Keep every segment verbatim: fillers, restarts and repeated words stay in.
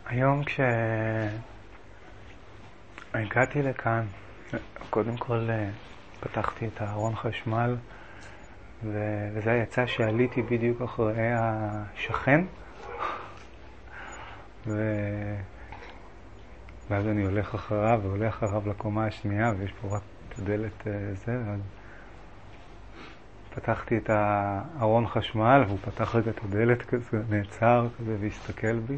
היום כשהגעתי לכאן, קודם כל פתחתי את הארון חשמל, וזה יצא שעליתי בדיוק אחרי השכן, ו... ואז אני הולך אחריו והולך אחריו לקומה השנייה, ויש פה רק את הדלת זה, ואז פתחתי את הארון חשמל, והוא פתח רגע את הדלת כזה, נעצר כזה והסתכל בי.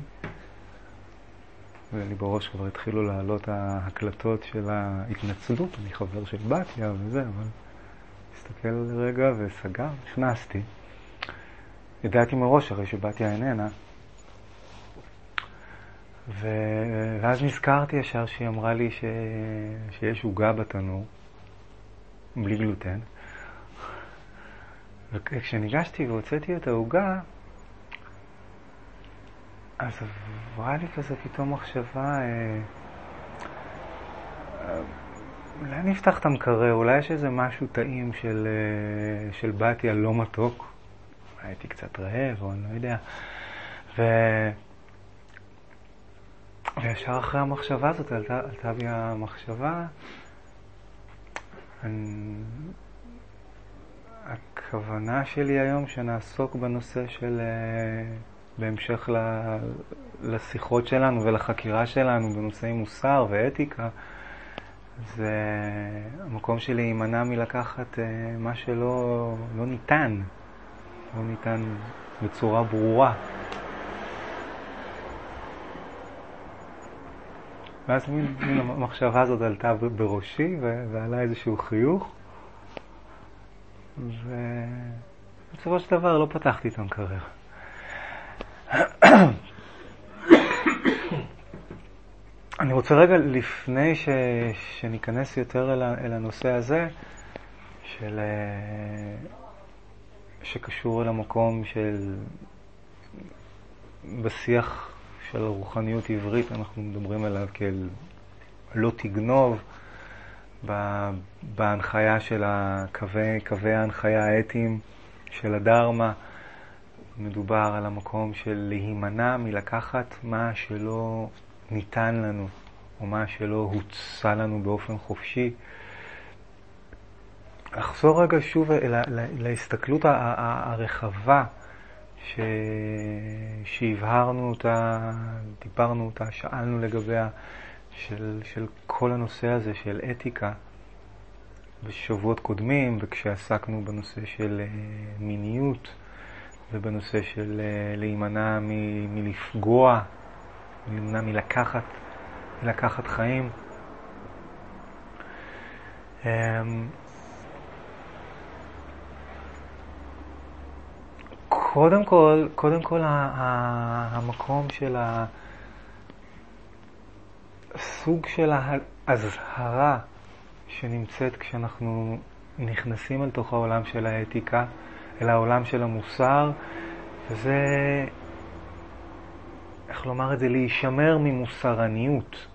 ולי בראש כבר התחילו לעלות ההקלטות של ההתנצלות, אני חבר של בתיה וזה, אבל הסתכל רגע וסגר, נכנסתי. ידעתי מראש הרי שבתיה איננה. ו... ואז נזכרתי ישר שהיא אמרה לי ש... שיש עוגה בתנור, בלי גלוטן. וכשניגשתי והוצאתי את העוגה, אז עברה לי כזה פתאום מחשבה, אה, אה, אולי אני אפתח את המקרר, אולי יש איזה משהו טעים של, אה, של בתיה לא מתוק. הייתי קצת רעב או אני לא יודע. ו... וישר אחרי המחשבה הזאת עלתה, עלתה בי המחשבה, אני... הכוונה שלי היום שנעסוק בנושא של... אה, בהמשך לשיחות שלנו ולחקירה שלנו בנושאי מוסר ואתיקה, זה המקום שלי יימנע מלקחת מה שלא לא ניתן, לא ניתן בצורה ברורה. ואז מין, מין המחשבה הזאת עלתה בראשי ועלה איזשהו חיוך, ובסופו של דבר לא פתחתי את המקרר. אני רוצה רגע לפני ש... שניכנס יותר אל, ה... אל הנושא הזה של... שקשור אל המקום של בשיח של רוחניות עברית, אנחנו מדברים עליו כאל לא תגנוב, בהנחיה של הקווי, קווי ההנחיה האתיים של הדרמה. מדובר על המקום של להימנע מלקחת מה שלא ניתן לנו, או מה שלא הוצא לנו באופן חופשי. לחזור רגע שוב לה, לה, להסתכלות הרחבה ש... שהבהרנו אותה, דיברנו אותה, שאלנו לגביה, של, של כל הנושא הזה של אתיקה בשבועות קודמים, וכשעסקנו בנושא של מיניות, ובנושא של להימנע מ- מלפגוע, להימנע מלקחת, מלקחת חיים. קודם כל, קודם כל המקום של הסוג של ההזהרה שנמצאת כשאנחנו נכנסים אל תוך העולם של האתיקה, אל העולם של המוסר, וזה, איך לומר את זה, להישמר ממוסרניות.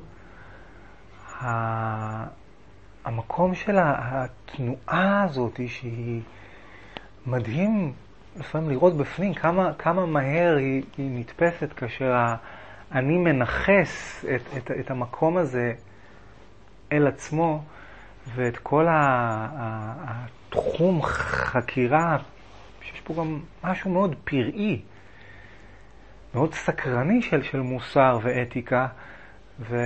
המקום של התנועה הזאת שהיא מדהים לפעמים לראות בפנים כמה, כמה מהר היא, היא נתפסת כאשר אני מנחס את, את, את המקום הזה אל עצמו, ואת כל התחום חקירה, שיש פה גם משהו מאוד פראי, מאוד סקרני של, של מוסר ואתיקה, ו...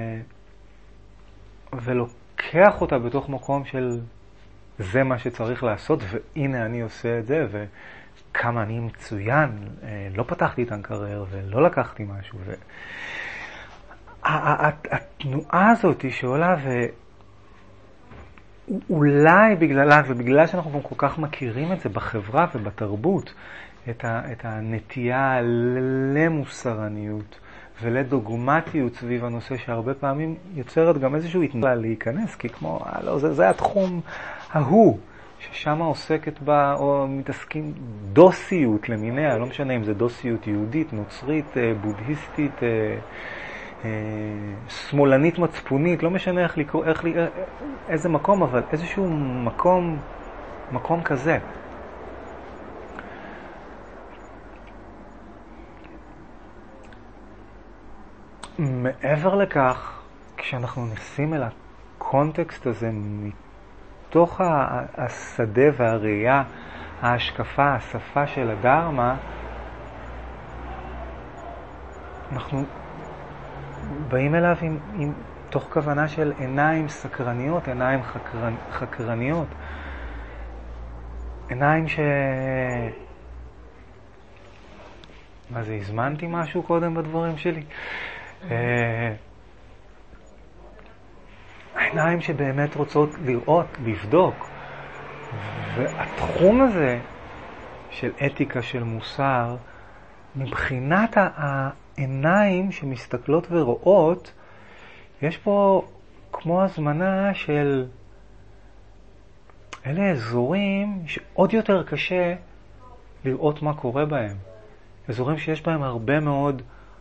ולוקח אותה בתוך מקום של זה מה שצריך לעשות, והנה אני עושה את זה, וכמה אני מצוין, לא פתחתי את המקרר ולא לקחתי משהו. ו... התנועה הזאת שעולה ו... אולי בגללה, ובגלל שאנחנו גם כל כך מכירים את זה בחברה ובתרבות, את, ה, את הנטייה למוסרניות ולדוגמטיות סביב הנושא, שהרבה פעמים יוצרת גם איזשהו התנהלה להיכנס, כי כמו, לא, זה, זה התחום ההוא, ששם עוסקת בה, או מתעסקים דוסיות למיניה, לא משנה אם זה דוסיות יהודית, נוצרית, בודהיסטית, שמאלנית מצפונית, לא משנה איך לקרוא, איך, איזה מקום, אבל איזשהו מקום, מקום כזה. מעבר לכך, כשאנחנו נשים אל הקונטקסט הזה מתוך השדה והראייה, ההשקפה, השפה של הדרמה, אנחנו באים אליו עם, עם, תוך כוונה של עיניים סקרניות, עיניים חקרנ, חקרניות, עיניים ש... מה זה, הזמנתי משהו קודם בדברים שלי? העיניים שבאמת רוצות לראות, לבדוק. והתחום הזה של אתיקה, של מוסר, מבחינת העיניים שמסתכלות ורואות, יש פה כמו הזמנה של אלה אזורים שעוד יותר קשה לראות מה קורה בהם. אזורים שיש בהם הרבה מאוד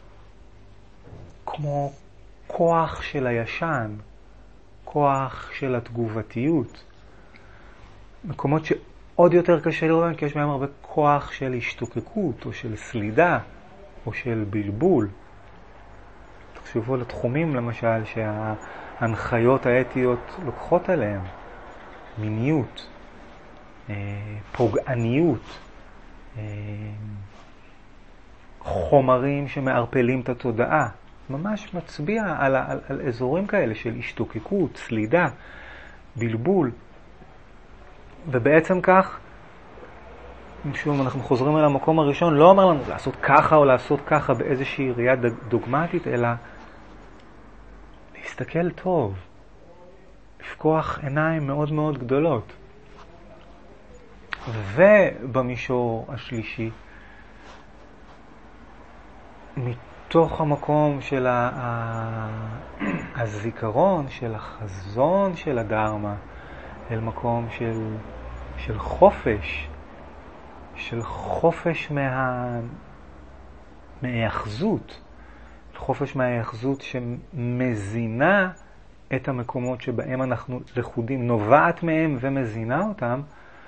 כמו כוח של הישן, כוח של התגובתיות. מקומות שעוד יותר קשה לראות בהם כי יש בהם הרבה כוח של השתוקקות או של סלידה או של בלבול. תחשבו על התחומים למשל שההנחיות האתיות לוקחות עליהם. מיניות, פוגעניות, חומרים שמערפלים את התודעה. ממש מצביע על, על, על אזורים כאלה של השתוקקות, סלידה, בלבול. ובעצם כך, שוב, אנחנו חוזרים אל המקום הראשון, לא אומר לנו לעשות ככה או לעשות ככה באיזושהי ראייה דוגמטית, אלא להסתכל טוב, לפקוח עיניים מאוד מאוד גדולות. ובמישור השלישי, מתוך המקום של הזיכרון, של החזון של הדרמה, אל מקום של, של חופש, של חופש מה, מהאחזות, חופש מהאחזות שמזינה את המקומות שבהם אנחנו לכודים, נובעת מהם ומזינה אותם.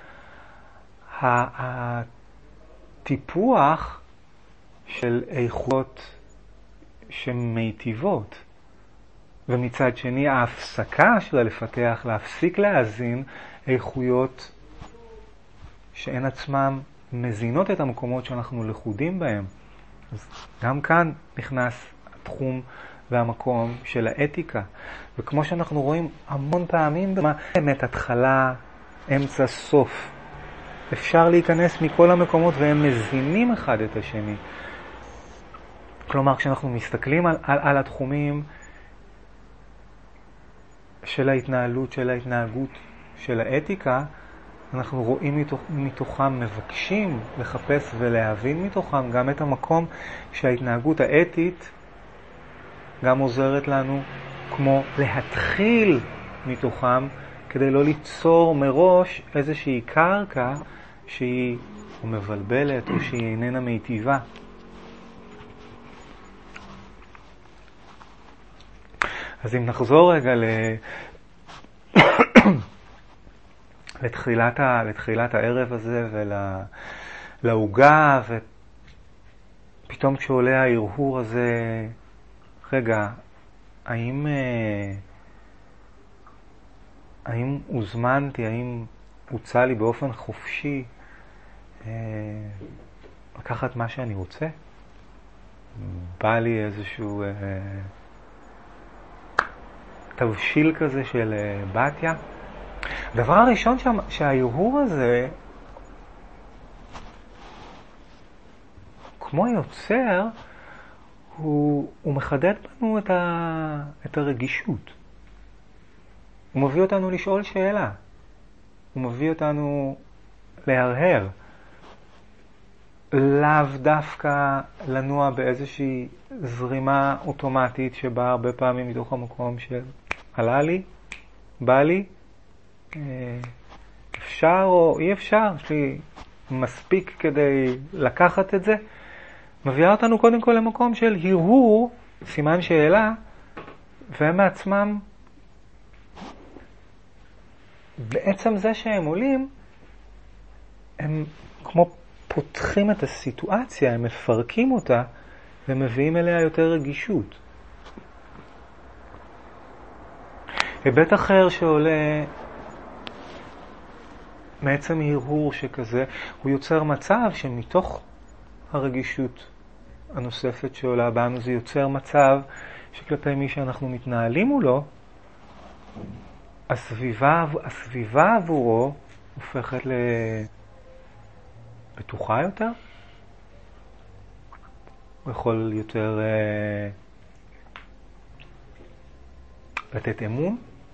הטיפוח של איכויות שמיטיבות, ומצד שני ההפסקה שלה לפתח, להפסיק להאזין איכויות שאין עצמם מזינות את המקומות שאנחנו לכודים בהם. אז גם כאן נכנס התחום והמקום של האתיקה. וכמו שאנחנו רואים המון פעמים, במה באמת התחלה, אמצע, סוף. אפשר להיכנס מכל המקומות והם מזינים אחד את השני. כלומר, כשאנחנו מסתכלים על, על, על התחומים של ההתנהלות, של ההתנהגות, של האתיקה, אנחנו רואים מתוך, מתוכם, מבקשים לחפש ולהבין מתוכם גם את המקום שההתנהגות האתית גם עוזרת לנו כמו להתחיל מתוכם, כדי לא ליצור מראש איזושהי קרקע שהיא או מבלבלת או שהיא איננה מיטיבה. אז אם נחזור רגע ל... לתחילת, ה... לתחילת הערב הזה ולהוגה, ופתאום כשעולה ההרהור הזה, רגע, האם, האם הוזמנתי, האם הוצא לי באופן חופשי לקחת מה שאני רוצה? בא לי איזשהו תבשיל כזה של בתיה? הדבר הראשון שההרהור הזה, כמו יוצר, הוא, הוא מחדד בנו את, ה, את הרגישות. הוא מביא אותנו לשאול שאלה. הוא מביא אותנו להרהר. לאו דווקא לנוע באיזושהי זרימה אוטומטית שבאה הרבה פעמים מתוך המקום של עלה לי, בא לי, אפשר או אי אפשר, יש לי מספיק כדי לקחת את זה. מביאה אותנו קודם כל למקום של הרהור, סימן שאלה, והם מעצמם, בעצם זה שהם עולים, הם כמו פותחים את הסיטואציה, הם מפרקים אותה, ומביאים אליה יותר רגישות. היבט אחר שעולה מעצם הרהור שכזה, הוא יוצר מצב שמתוך הרגישות הנוספת שעולה בנו, זה יוצר מצב שכלפי מי שאנחנו מתנהלים מולו, הסביבה, הסביבה עבורו הופכת לבטוחה יותר, הוא יכול יותר אה, לתת אמון,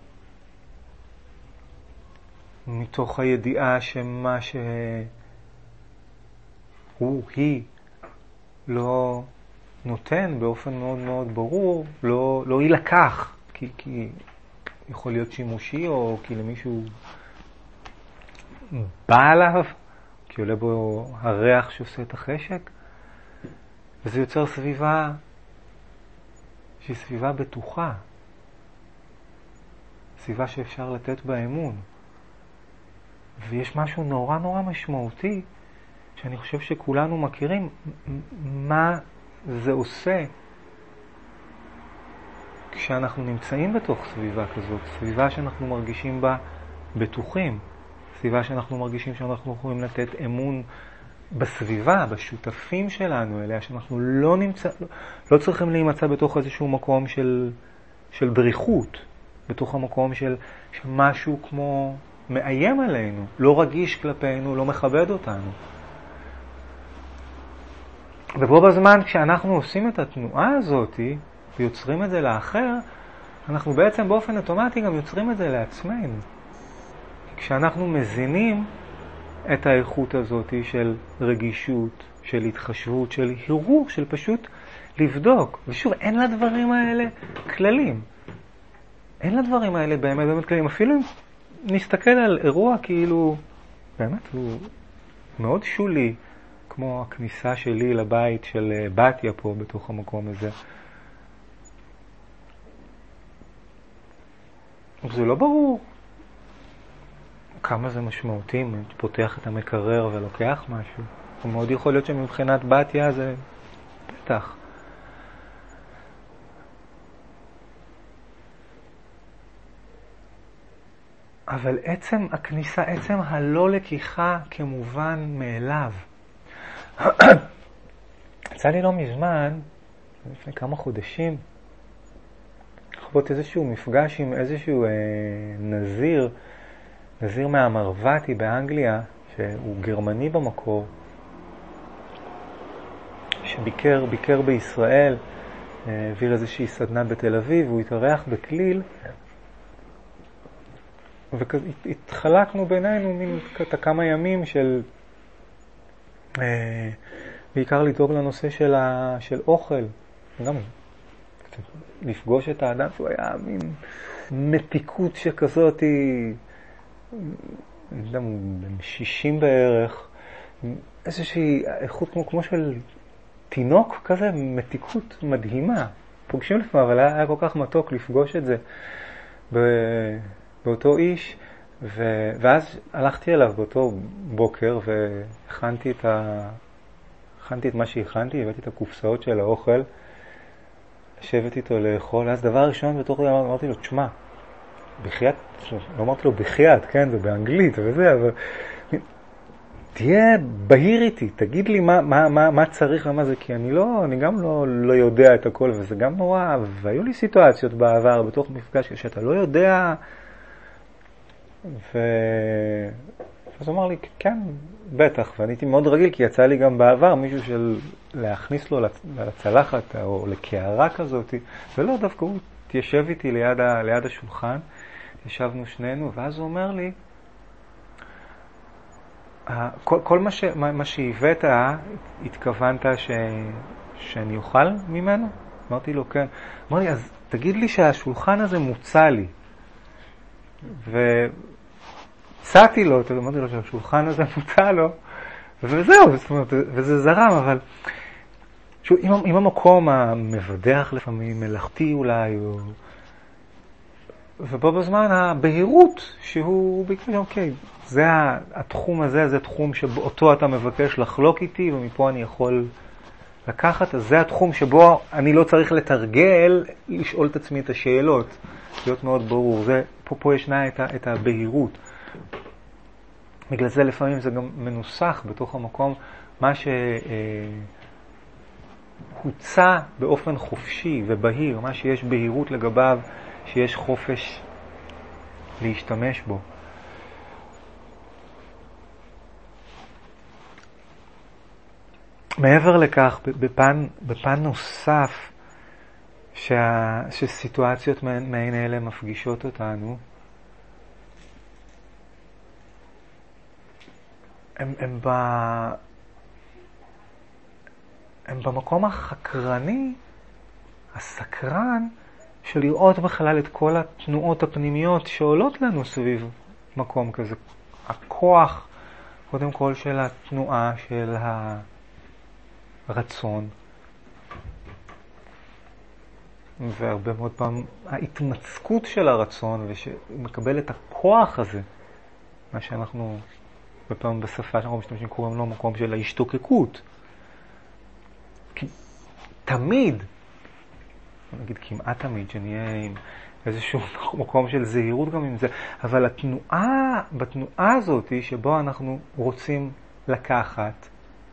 מתוך הידיעה שמה שהוא, היא, לא נותן באופן מאוד מאוד ברור, לא, לא ילקח, כי, כי יכול להיות שימושי, או כי למישהו בא עליו, כי עולה בו הריח שעושה את החשק, וזה יוצר סביבה שהיא סביבה בטוחה, סביבה שאפשר לתת בה אמון. ויש משהו נורא נורא משמעותי, שאני חושב שכולנו מכירים, מה זה עושה כשאנחנו נמצאים בתוך סביבה כזאת, סביבה שאנחנו מרגישים בה בטוחים, סביבה שאנחנו מרגישים שאנחנו יכולים לתת אמון בסביבה, בשותפים שלנו, אליה שאנחנו לא נמצא, לא, לא צריכים להימצא בתוך איזשהו מקום של, של דריכות, בתוך המקום של, של משהו כמו מאיים עלינו, לא רגיש כלפינו, לא מכבד אותנו. ובו בזמן כשאנחנו עושים את התנועה הזאת ויוצרים את זה לאחר, אנחנו בעצם באופן אוטומטי גם יוצרים את זה לעצמנו. כשאנחנו מזינים את האיכות הזאת של רגישות, של התחשבות, של הרהור, של פשוט לבדוק. ושוב, אין לדברים האלה כללים. אין לדברים האלה באמת באמת כללים. אפילו אם נסתכל על אירוע כאילו, באמת הוא מאוד שולי, כמו הכניסה שלי לבית של בתיה פה בתוך המקום הזה. זה לא ברור כמה זה משמעותי, אם פותח את המקרר ולוקח משהו. מאוד יכול להיות שמבחינת בתיה זה בטח. אבל עצם הכניסה, עצם הלא לקיחה כמובן מאליו. יצא לי לא מזמן, לפני כמה חודשים, לחוות איזשהו מפגש עם איזשהו אה, נזיר, נזיר מהמרווטי באנגליה, שהוא גרמני במקור, שביקר ביקר בישראל, אה, העביר איזושהי סדנה בתל אביב, הוא התארח בכליל, והתחלקנו בינינו מין כמה ימים של אה, בעיקר לדאוג לנושא של, ה, של אוכל, גם לפגוש את האדם שהוא היה מין מתיקות שכזאת, אני יודע, בן שישים בערך, איזושהי איכות כמו, כמו של תינוק כזה, מתיקות מדהימה. פוגשים לפעמים, אבל היה, היה כל כך מתוק לפגוש את זה ב, באותו איש, ו, ואז הלכתי אליו באותו בוקר והכנתי את ה... הכנתי את מה שהכנתי, הבאתי את הקופסאות של האוכל, לשבת איתו לאכול, אז דבר ראשון בתוך זה אמרתי לו, תשמע, בחייאת, לא אמרתי לו בחייאת, כן, זה באנגלית וזה, אבל תהיה בהיר איתי, תגיד לי מה, מה, מה, מה צריך ומה זה, כי אני לא, אני גם לא, לא יודע את הכל, וזה גם נורא, והיו לי סיטואציות בעבר, בתוך מפגש, שאתה לא יודע, ו... אז הוא אמר לי, כן, בטח, ואני הייתי מאוד רגיל, כי יצא לי גם בעבר מישהו של להכניס לו לצלחת או לקערה כזאת, ולא, דווקא הוא תיישב איתי ליד, ה, ליד השולחן, ישבנו שנינו, ואז הוא אומר לי, כל, כל מה, ש, מה, מה שהבאת, התכוונת ש, שאני אוכל ממנו? אמרתי לו, כן. אמר לי, אז תגיד לי שהשולחן הזה מוצא לי. ו... הצעתי לו, אמרתי לו שהשולחן הזה מוצא לו, וזהו, זאת אומרת, וזה זרם, אבל שוב, אם, אם המקום המבדח לפעמים, מלאכתי אולי, או... ובו בזמן הבהירות שהוא ביקש, אוקיי, זה התחום הזה, זה תחום שאותו אתה מבקש לחלוק איתי, ומפה אני יכול לקחת, אז זה התחום שבו אני לא צריך לתרגל, לשאול את עצמי את השאלות, להיות מאוד ברור. זה, פה, פה ישנה את, ה, את הבהירות. בגלל זה לפעמים זה גם מנוסח בתוך המקום, מה שהוצא באופן חופשי ובהיר, מה שיש בהירות לגביו, שיש חופש להשתמש בו. מעבר לכך, בפן, בפן נוסף, שה, שסיטואציות מעין אלה מפגישות אותנו, הם, הם, ב, הם במקום החקרני, הסקרן, של לראות בכלל את כל התנועות הפנימיות שעולות לנו סביב מקום כזה. הכוח, קודם כל, של התנועה, של הרצון, והרבה מאוד פעם ההתמצקות של הרצון, ושמקבל את הכוח הזה, מה שאנחנו בפעם בשפה שאנחנו משתמשים קוראים לו מקום של ההשתוקקות. כי תמיד, נגיד כמעט תמיד, שנהיה עם איזשהו מקום של זהירות גם עם זה, אבל התנועה, בתנועה הזאת שבו אנחנו רוצים לקחת,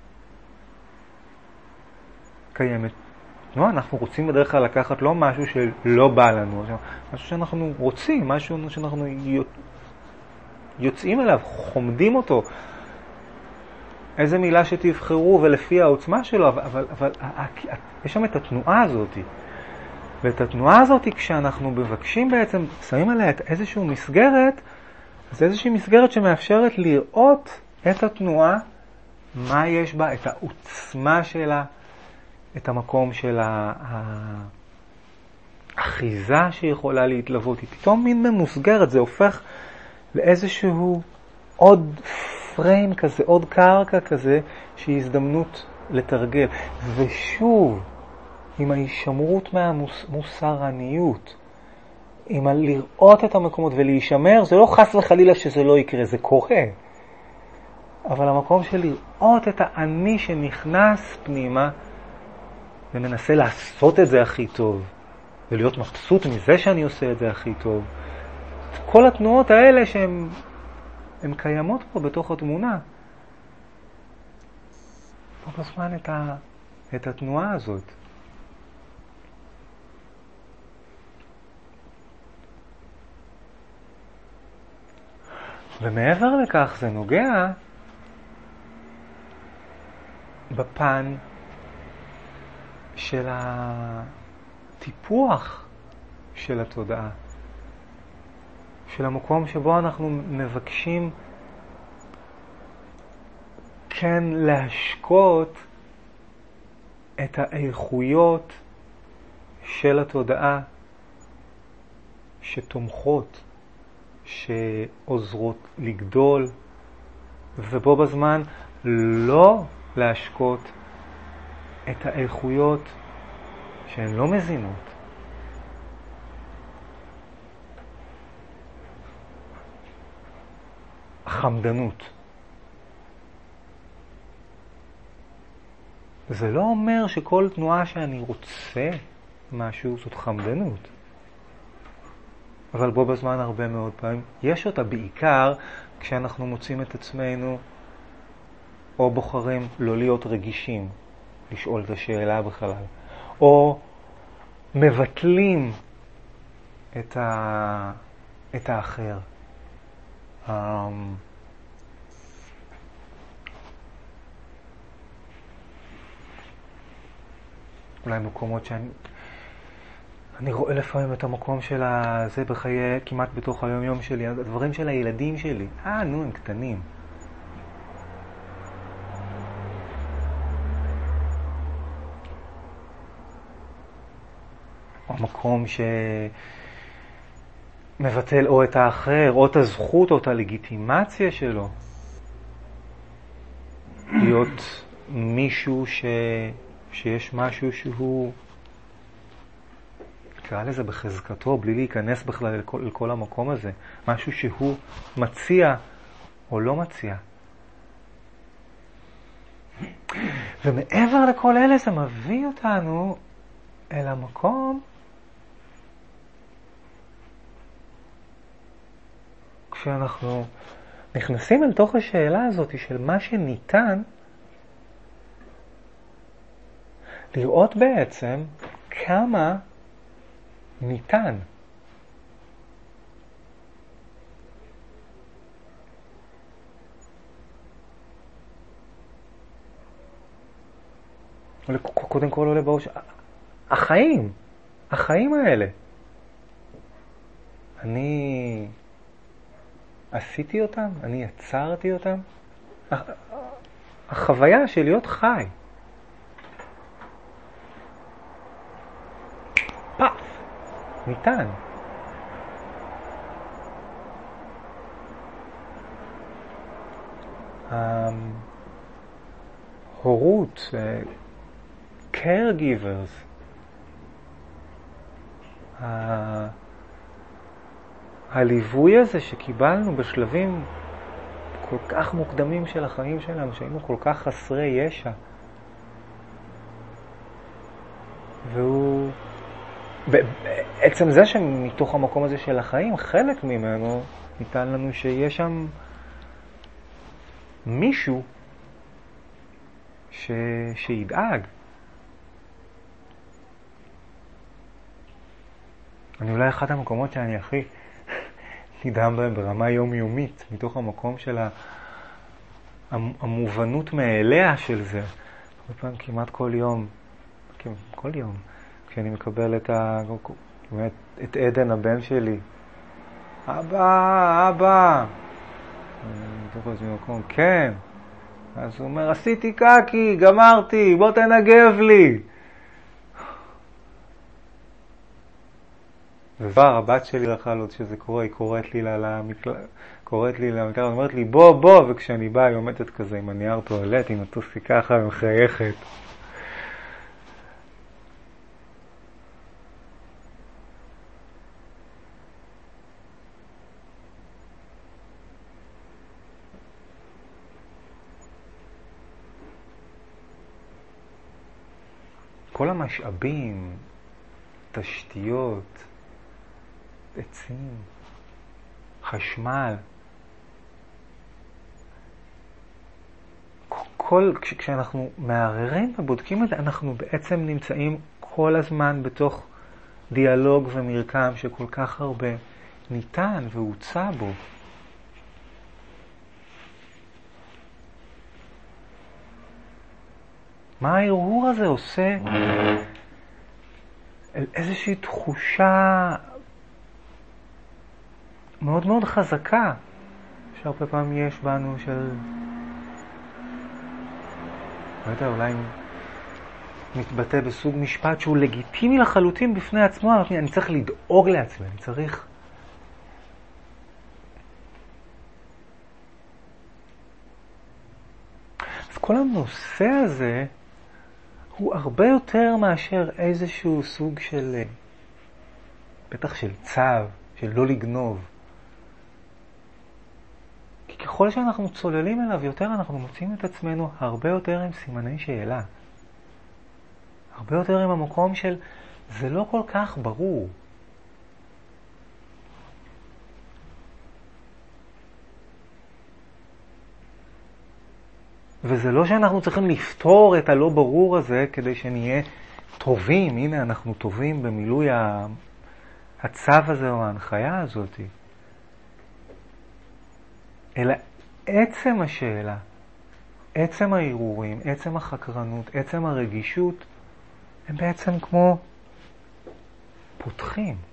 קיימת. לא, אנחנו רוצים בדרך כלל לקחת לא משהו שלא בא לנו, משהו שאנחנו רוצים, משהו שאנחנו יוצאים אליו, חומדים אותו. איזה מילה שתבחרו ולפי העוצמה שלו, אבל, אבל, אבל יש שם את התנועה הזאת. ואת התנועה הזאת, כשאנחנו מבקשים בעצם, שמים עליה את איזושהי מסגרת, אז איזושהי מסגרת שמאפשרת לראות את התנועה, מה יש בה, את העוצמה שלה, את המקום של האחיזה שיכולה להתלוות. היא פתאום מין ממוסגרת, זה הופך לאיזשהו עוד פריים כזה, עוד קרקע כזה, שהיא הזדמנות לתרגל. ושוב, עם ההישמרות מהמוסרניות, עם לראות את המקומות ולהישמר, זה לא חס וחלילה שזה לא יקרה, זה קורה. אבל המקום של לראות את האני שנכנס פנימה, ומנסה לעשות את זה הכי טוב, ולהיות מבסוט מזה שאני עושה את זה הכי טוב. כל התנועות האלה שהן הן קיימות פה בתוך התמונה. פה בזמן את, ה, את התנועה הזאת. ומעבר לכך זה נוגע בפן של הטיפוח של התודעה, של המקום שבו אנחנו מבקשים כן להשקות את האיכויות של התודעה שתומכות, שעוזרות לגדול, ובו בזמן לא להשקות את האיכויות שהן לא מזינות. חמדנות. זה לא אומר שכל תנועה שאני רוצה משהו זאת חמדנות. אבל בו בזמן הרבה מאוד פעמים יש אותה, בעיקר כשאנחנו מוצאים את עצמנו או בוחרים לא להיות רגישים, לשאול את השאלה בכלל, או מבטלים את, ה... את האחר. Um, אולי מקומות שאני אני רואה לפעמים את המקום של זה בחיי, כמעט בתוך היום יום שלי, הדברים של הילדים שלי. אה, נו, הם קטנים. המקום שמבטל או את האחר, או את הזכות, או את הלגיטימציה שלו. להיות מישהו ש... שיש משהו שהוא, נקרא לזה בחזקתו, בלי להיכנס בכלל לכל, לכל המקום הזה. משהו שהוא מציע או לא מציע. ומעבר לכל אלה זה מביא אותנו אל המקום כשאנחנו נכנסים אל תוך השאלה הזאת של מה שניתן, לראות בעצם כמה ניתן. קודם כל עולה בראש, החיים, החיים האלה. אני עשיתי אותם, אני יצרתי אותם. החוויה של להיות חי. פאף, ניתן. הורות, caregivers, ה... הליווי הזה שקיבלנו בשלבים כל כך מוקדמים של החיים שלנו, שהיינו כל כך חסרי ישע, והוא בעצם זה שמתוך המקום הזה של החיים, חלק ממנו ניתן לנו שיש שם מישהו ש... שידאג. אני אולי אחד המקומות שאני הכי נדהם בהם ברמה יומיומית, מתוך המקום של המובנות מאליה של זה. הרבה פעמים כמעט כל יום, כל יום, כשאני מקבל את, ה... את עדן הבן שלי, אבא, אבא, מתוך איזה מקום, כן. אז הוא אומר, עשיתי קקי, גמרתי, בוא תנגב לי. כבר הבת שלי רחל עוד שזה קורה, היא קוראת לי למקלט, קוראת לי למקלט, היא אומרת לי בוא בוא, וכשאני באה היא עומדת כזה עם הנייר טואלט, היא נטוסי ככה ומחייכת. כל המשאבים, תשתיות, עצים, חשמל, כל, כש, כשאנחנו מערערים ובודקים את זה, אנחנו בעצם נמצאים כל הזמן בתוך דיאלוג ומרקם שכל כך הרבה ניתן והוצא בו. מה ההרהור הזה עושה? איזושהי תחושה מאוד מאוד חזקה שהרבה פעמים יש בנו של, לא יודע, אולי מתבטא בסוג משפט שהוא לגיטימי לחלוטין בפני עצמו. אני צריך לדאוג לעצמי, אני צריך אז כל הנושא הזה הוא הרבה יותר מאשר איזשהו סוג של, בטח של צו, של לא לגנוב. כי ככל שאנחנו צוללים אליו יותר, אנחנו מוצאים את עצמנו הרבה יותר עם סימני שאלה. הרבה יותר עם המקום של, זה לא כל כך ברור. וזה לא שאנחנו צריכים לפתור את הלא ברור הזה כדי שנהיה טובים. הנה, אנחנו טובים במילוי הצו הזה או ההנחיה הזאת. אלא עצם השאלה, עצם הערעורים, עצם החקרנות, עצם הרגישות, הם בעצם כמו פותחים.